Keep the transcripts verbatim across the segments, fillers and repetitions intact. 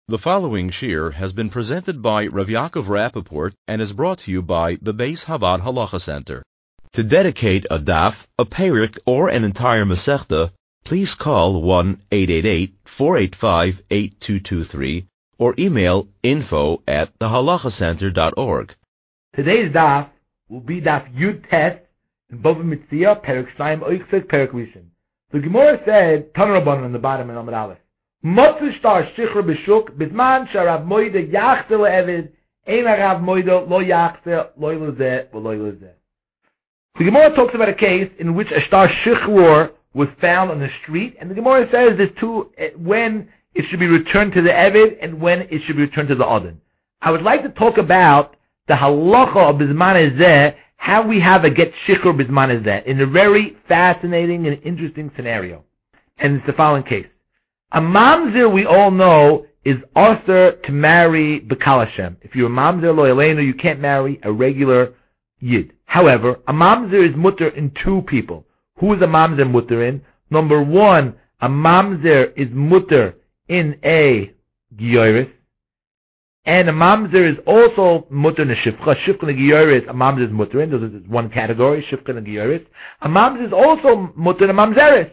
The following shir has been presented by Rav Yaakov Rappaport and is brought to you by the Beis Havad Halacha Center. To dedicate a daf, a perik, or an entire masechta, please call one eight eight eight, four eight five, eight two two three or email info at the halacha center dot org. Today's daf will be daf Yud Tes in Bava Metzia, Perik Shnaim Oiksek, Perik Rishon. The Gemara said, Tanur Rabbanan on the bottom in Amud Aleph, Motzu shtar shichra b'shuk, b'zman sharav moide yachze le'evid, ein harav moide lo yachze, lo lezeh, lo lezeh. The Gemara talks about a case in which a shtar shichror was found on the street, and the Gemara says there's two, when it should be returned to the evid and when it should be returned to the odin. I would like to talk about the halacha of b'zman ezeh, how we have a get shichror b'zman ezeh, in a very fascinating and interesting scenario. And it's the following case. A mamzer, we all know, is author to marry B'kal Hashem. If you're a mamzer lo elenu, you can't marry a regular yid. However, a mamzer is mutter in two people. Who is a mamzer mutter in? Number one, a mamzer is mutter in a giyoris, and a mamzer is also mutter in a shifcha. Shifcha and a giyoris, a mamzer is mutter in. Those is one category, shifcha and a giyoris. A mamzer is also mutter in a mamzeris.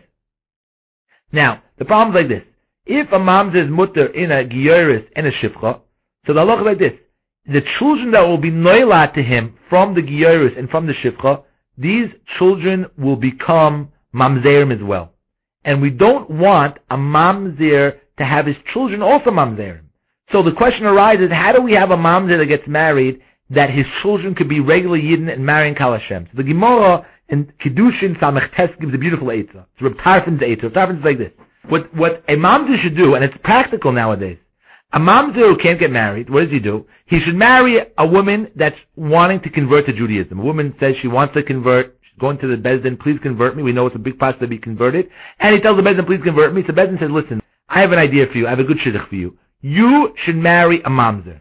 Now, the problem is like this. If a mamzer is mutter in a giyoris and a shifcha, so the halacha is like this. The children that will be noilat to him from the giyoris and from the shifcha, these children will become mamzerim as well. And we don't want a mamzer to have his children also mamzerim. So the question arises, how do we have a mamzer that gets married that his children could be regular yidden and marrying Kal Hashem? So the Gemara in Kiddushin Samech Tes gives a beautiful eitzah. It's Reb Tarfon's eitzah. Reb Tarfon's like this. What, what a mamzer should do, and it's practical nowadays, a mamzer who can't get married, what does he do? He should marry a woman that's wanting to convert to Judaism. A woman says she wants to convert, she's going to the Bezdin, please convert me. We know it's a big process to be converted. And he tells the Bezdin, please convert me. So Bezdin says, listen, I have an idea for you. I have a good shidduch for you. You should marry a mamzer.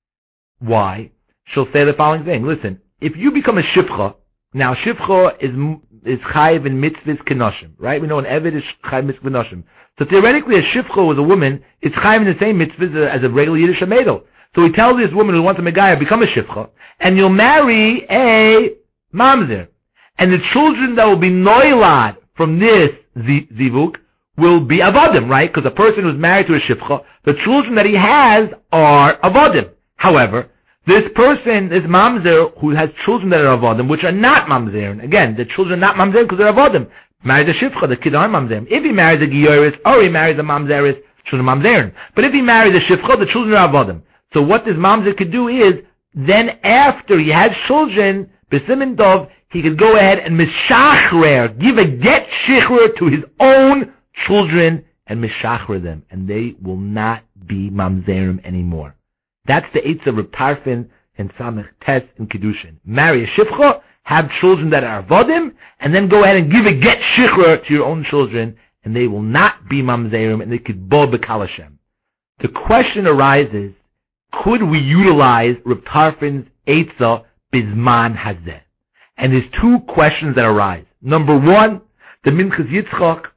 Why? She'll say the following thing. Listen, if you become a shifcha, now shifcha is is chayiv in mitzvahs kenoshim, right? We know an eved is chayiv mitzvah kenoshim. So theoretically, a shifcha with a woman, it's chayiv in the same mitzvahs as a regular Yiddish amedel. So he tells this woman who wants a megaya, become a shifcha, and you'll marry a mamzer. And the children that will be noilad from this zivuk will be avodim, right? Because a person who's married to a shifcha, the children that he has are avodim. However, this person, this mamzer, who has children that are avodim, which are not mamzerim. Again, the children are not mamzerim because they're avodim. Marries a shifcha, the kids aren't mamzerim. If he marries a giyoris, or he marries a mamzeris, children are mamzerim. But if he marries a shifcha, the children are avodim. So what this mamzer could do is, then after he has children, b'simin dov, he could go ahead and mishachrer, give a get shichrer to his own children, and mishachrer them. And they will not be mamzerim anymore. That's the eitzah of Reb Tarfon and Samech Tes and Kiddushin. Marry a shifcha, have children that are avodim, and then go ahead and give a get shichra to your own children, and they will not be mamzerim, and they could bo b'kal Hashem. The question arises, could we utilize Reb Tarfon's eitzah bizman hazeh? And there's two questions that arise. Number one, the Minchas Yitzchak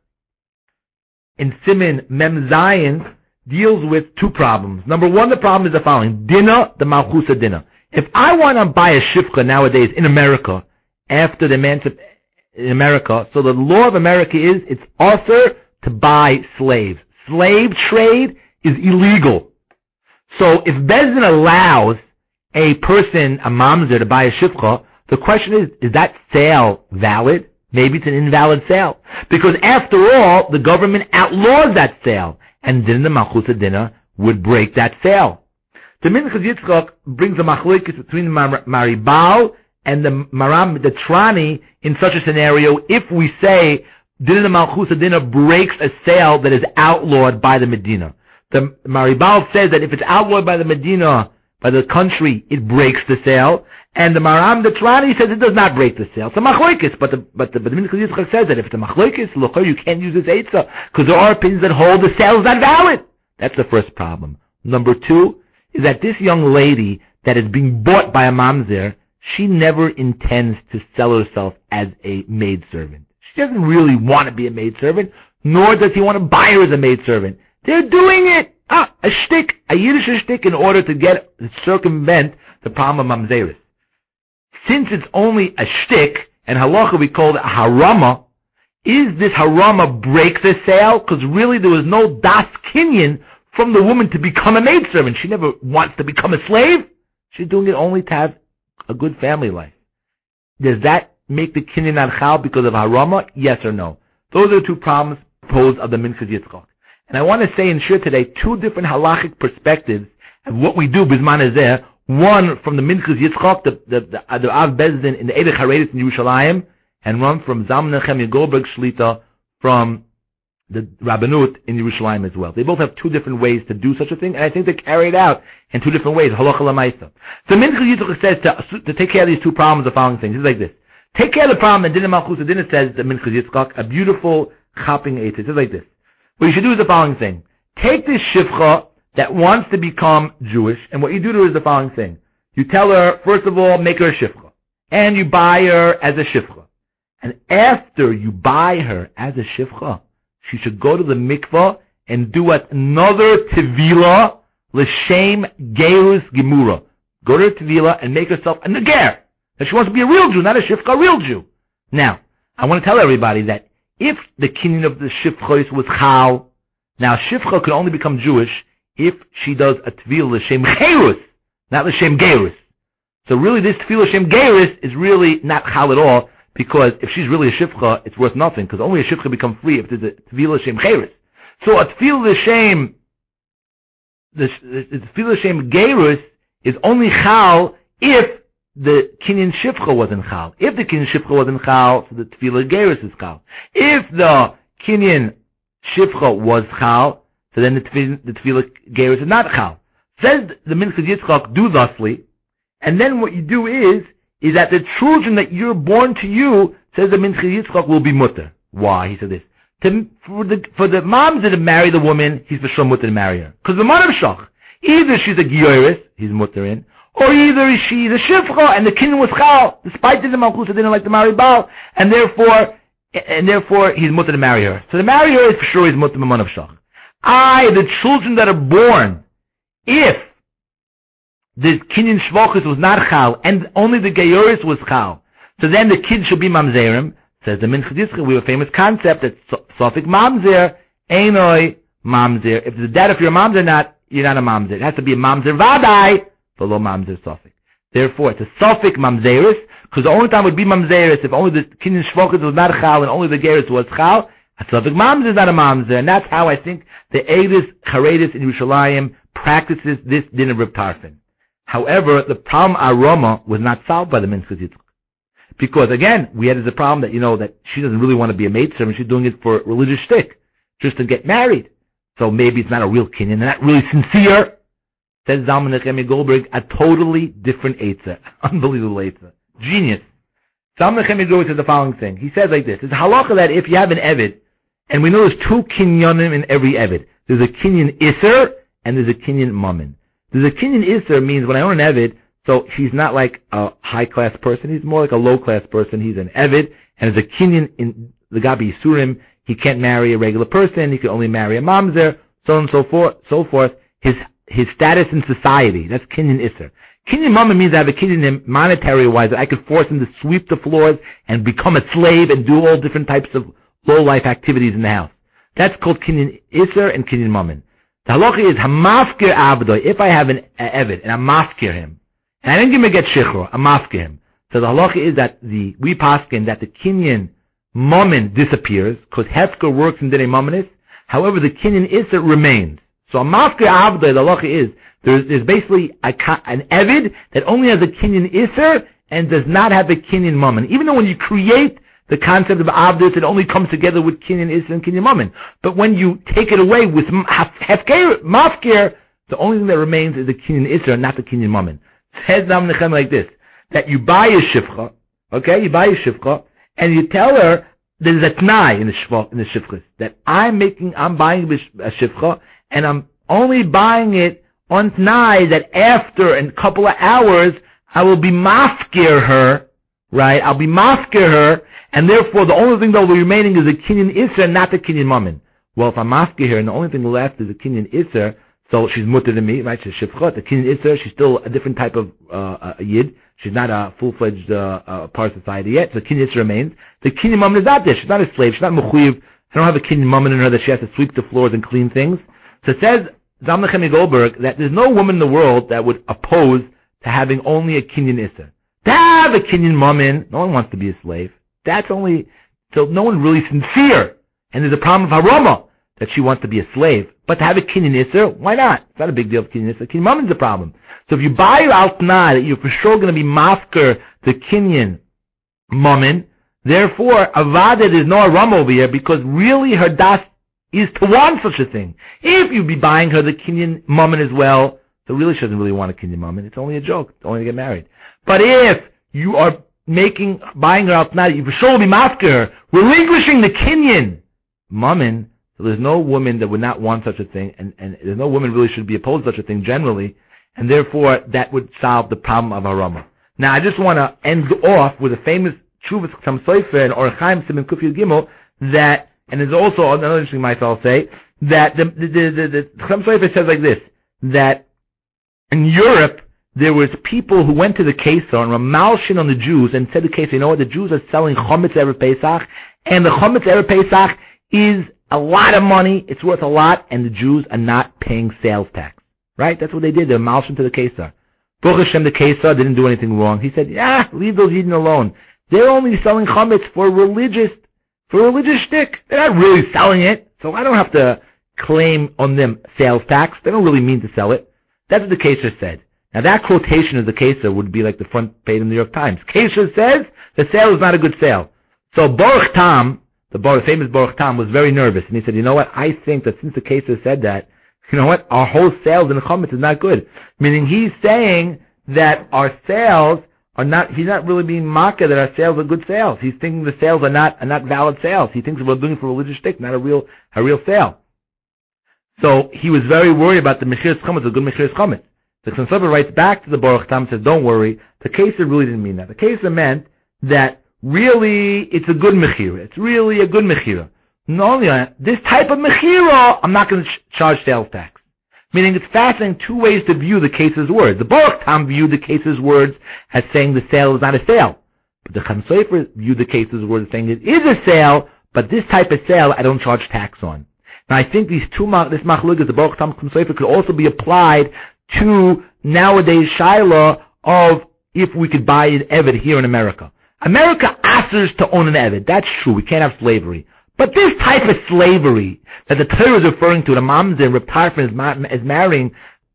in Simin Mem Zayin deals with two problems. Number one, the problem is the following. Dinah, the Malchusa Dinah. If I want to buy a shifcha nowadays in America, after the emancipation in America, so the law of America is, it's author to buy slaves. Slave trade is illegal. So if Bezdin allows a person, a mamzer, to buy a shifcha, the question is, is that sale valid? Maybe it's an invalid sale. Because after all, the government outlaws that sale. And then the Malchusa Dinah would break that sale. The Minchas Yitzchak brings a machlokes between the Maribal and the Maram the Trani in such a scenario. If we say Dinah the Malchusa Dinah breaks a sale that is outlawed by the Medina, the Maribal says that if it's outlawed by the Medina, by the country, it breaks the sale. And the Maram the Trani says it does not break the sale. It's a machlokes, but the but the, but the Minchas Yitzchak says that if it's a machlokes, look, you can't use this eitzah because there are opinions that hold the sale is not valid. That's the first problem. Number two is that this young lady that is being bought by a mamzer, she never intends to sell herself as a maidservant. She doesn't really want to be a maidservant, nor does he want to buy her as a maidservant. They're doing it. Ah, a shtick, a Yiddish shtick in order to get, to circumvent the problem of mamzeris. Since it's only a shtick, and halacha we call it a harama, is this harama break the sale? Because really there was no das kinyan from the woman to become a maidservant. She never wants to become a slave. She's doing it only to have a good family life. Does that make the kinyan not chal because of harama? Yes or no? Those are the two problems posed of the Minchas Yitzchak. And I want to say and share today two different halachic perspectives of what we do bisman hazeh. One from the Minchas Yitzchak, the the the, the Av Bezdin in the Eidach Haredis in Yerushalayim, and one from Zalman Nechemia Goldberg Shlita from the Rabbanut in Yerushalayim as well. They both have two different ways to do such a thing, and I think they carry it out in two different ways. Halacha l'maisa. So Minchas Yitzchak says to, to take care of these two problems, the following things. It's like this. Take care of the problem, and Dinah Malchus Dinah says the Minchas Yitzchak, a beautiful chopping eitzah. It's like this. What you should do is the following thing. Take this shivcha that wants to become Jewish, and what you do to her is the following thing. You tell her, first of all, make her a shivcha. And you buy her as a shivcha. And after you buy her as a shivcha, she should go to the mikvah and do another tevilah l'shem gerus gemura. Go to her tevilah and make herself a neger. That she wants to be a real Jew, not a shivcha, a real Jew. Now, I want to tell everybody that if the kinyan of the shivcha was chal, now shivcha could only become Jewish if she does a tevilah l'shem gerus, not l'shem gerus. So really this tevilah l'shem gerus is really not chal at all, because if she's really a shivcha, it's worth nothing, because only a shivcha becomes free if there's a tevilah l'shem gerus. So a tevilah l'shem, the, the tevilah l'shem gerus is only chal if the kinyan shivcha wasn't chal. If the kinyan shivcha wasn't chal, so the tevilah gerus is chal. If the kinyan shivcha was chal, so then the tevilah, the tevilah gerus is not chal. Says the Minchas Yitzchak, do thusly, and then what you do is, is that the children that you're born to you, says the Minchas Yitzchak, will be mutter. Why? He said this. To, for the for the moms that marry the woman, he's for sure mutter to marry her. Because the mother shach, either she's a gioris, he's mutter in, or either she's a shivcha, and the kinyan was chal, despite the Malchus didn't like to marry Baal, and therefore, and therefore he's mutter to marry her. So to marry her is for sure he's mutter man of shach. I, the children that are born, if the kinyan shvachis was not chal, and only the gioris was chal, so then the kid should be mamzerim. Says the Minchas Yitzchak, we have a famous concept that sofik mamzer, einoi mamzer. If the dad, if you're a mamzer, not you're not a mamzer. It has to be a mamzer vadai, below mamzer sofik. Therefore, it's a sofik mamzeris, because the only time it would be mamzeris if only the kinyan shvachis was not chal and only the gioris was chal. A sofik mamzer is not a mamzer, and that's how I think the Eidus Haredis in Yerushalayim practices this din of Reb Tarfon. However, the problem aroma was not solved by the Minchas Yitzchak. Because again, we had the problem that, you know, that she doesn't really want to be a maidservant, she's doing it for religious shtick, just to get married. So maybe it's not a real kinyan, not really sincere. Says Zalman Nechemia Goldberg, a totally different eitzah. Unbelievable eitzah. Genius. Zalman Nechemia Goldberg says the following thing. He says like this. It's halacha that if you have an eved, and we know there's two kinyanim in every eved. There's a kinyan iser, and there's a kinyan mammon. There's a kinyan iser means when I own an eved, so he's not like a high-class person. He's more like a low-class person. He's an eved, and as a kinyan in the Gabi Yisurim, he can't marry a regular person. He can only marry a mamzer, so on and so forth. So forth. His his status in society. That's kinyan iser. Kinyan mama means I have a kinyan monetary-wise that I could force him to sweep the floors and become a slave and do all different types of low-life activities in the house. That's called kinyan iser and kinyan mammon. The halacha is hamafkir abdoi. If I have an eved and I mafkir him, and I didn't give him a get shichro, I'm mafkir him. So the halacha is that the we paskin that the kinyan mammon disappears because hefker works in dinei mammonis. However, the kinyan iser remains. So a mafkir abdoi, the halacha is there's, there's basically a, an eved that only has a kinyan iser and does not have a kinyan mammon. Even though when you create the concept of avdus, it only comes together with kinyan iser and kinyan mammon. But when you take it away with hefker, mafkir, the only thing that remains is the kinyan iser, not the kinyan mammon. Says Zalman Nechemia like this, that you buy a shivcha, okay, you buy a shivcha, and you tell her there's a t'nai in the shivcha, in the shivcha, that I'm making, I'm buying a shivcha, and I'm only buying it on t'nai that after a couple of hours, I will be mafkir her, right, I'll be mafkir her, and therefore the only thing that will be remaining is a kinyan iser, not the kinyan mammon. Well, if I'm mafkir her, and the only thing left is a kinyan iser, So she's mutter to me, right? She's shivcha. The kinyan isser, she's still a different type of uh, a yid. She's not a full-fledged uh, uh, part of society yet. So the kinyan isser remains. The kinyan mammon is not there. She's not a slave. She's not mechuyev. I don't have a kinyan mammon in her that she has to sweep the floors and clean things. So it says Zalman Nechemia Goldberg that there's no woman in the world that would oppose to having only a kinyan isser. To have a kinyan mammon, no one wants to be a slave. That's only, so no one really sincere. And there's a problem of harama that she wants to be a slave. But to have a kinyan isser, why not? It's not a big deal for kinyan isser. Kinyan mammon is a problem. So if you buy your altna that you're for sure going to be mafker the kinyan mammon, therefore avada there's no harama over here because really her das is to want such a thing. If you be buying her the kinyan mammon as well, so really she doesn't really want a kinyan mammon. It's only a joke. It's only to get married. But if you are making, buying her out now, you for sure will be mafker, relinquishing the kinyan mammon, so there's no woman that would not want such a thing, and, and there's no woman really should be opposed to such a thing generally, and therefore that would solve the problem of harama. Now I just want to end off with a famous Chuvas Chassam Sofer and Orach Chaim Siman Kuf Yud Gimel that, and there's also another interesting might I'll say, that the, the, the, the, the Chassam Sofer says like this, that in Europe, there was people who went to the Kesar and were malshin on the Jews and said to the Kesar, you know what, the Jews are selling Chometz Erev Pesach, and the Chometz Erev Pesach is a lot of money, it's worth a lot, and the Jews are not paying sales tax. Right? That's what they did, they were malshin to the Kesar. Baruch Hashem, the Kesar didn't do anything wrong. He said, yeah, leave those Yidden alone. They're only selling Chometz for religious, for religious shtick. They're not really selling it, so I don't have to claim on them sales tax. They don't really mean to sell it. That's what the Kesar said. Now that quotation of the Kesar would be like the front page of the New York Times. Kesar says the sale is not a good sale. So Baruch Tam, the Baruch, famous Baruch Tam, was very nervous, and he said, you know what, I think that since the Kesar said that, you know what, our whole sales in the Chometz is not good. Meaning he's saying that our sales are not, he's not really being mocked that our sales are good sales. He's thinking the sales are not, are not valid sales. He thinks we're doing it for religious shtick, not a real, a real sale. So he was very worried about the Mechiras Chometz, the good Mechiras Chometz. The Chassam Sofer writes back to the Baruch Tam and says, don't worry, the Kesar really didn't mean that. The Kesar meant that really it's a good Mechira. It's really a good Mechira. Not only that, this type of Mechira, I'm not going to ch- charge sales tax. Meaning it's fascinating two ways to view the Kesar's words. The Baruch Tam viewed the Kesar's words as saying the sale is not a sale. But the Chassam Sofer viewed the Kesar's words as saying it is a sale, but this type of sale I don't charge tax on. Now I think these two, this Machlokes, the Baruch Tam Chassam Sofer, could also be applied to nowadays Shaila of if we could buy an Eved here in America. America asks to own an Eved. That's true. We can't have slavery. But this type of slavery that the Torah is referring to, the Mamzer and Reb Tarfon is, ma- is marrying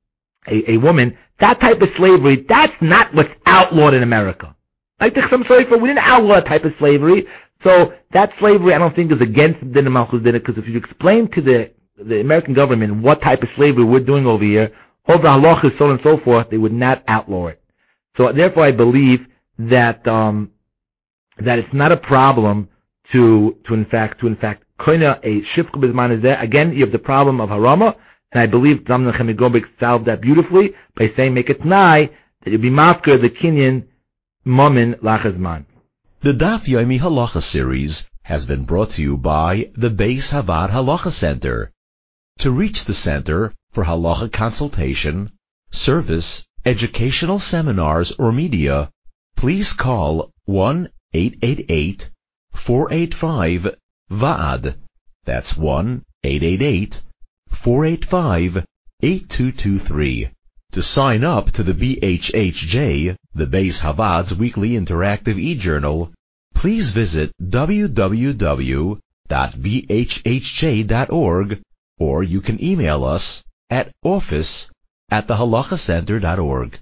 a, a woman, that type of slavery, that's not what's outlawed in America. Like the Chassam Sofer, we didn't outlaw that type of slavery. So that slavery I don't think is against the Din Malchus Din, because if you explain to the, the American government what type of slavery we're doing over here, over halachas, so on and so forth, they would not outlaw it. So therefore, I believe that um, that it's not a problem to to in fact to in fact koina a shifcha b'zman is there. Again, you have the problem of harama, and I believe Zalman Nechemia Goldberg solved that beautifully by saying make it t'nai that you be mafker the kinyan mammon lachazman. The Daf Yomi Halacha series has been brought to you by the Beis Havad Halacha Center. To reach the center for halacha consultation, service, educational seminars, or media, please call one eight eight eight, four eight five, V A D. That's one eight eight eight, four eight five, eight two two three. To sign up to the B H H J, the Beis Havad's weekly interactive e-journal, please visit w w w dot b h h j dot org, or you can email us at office at the halacha center dot org.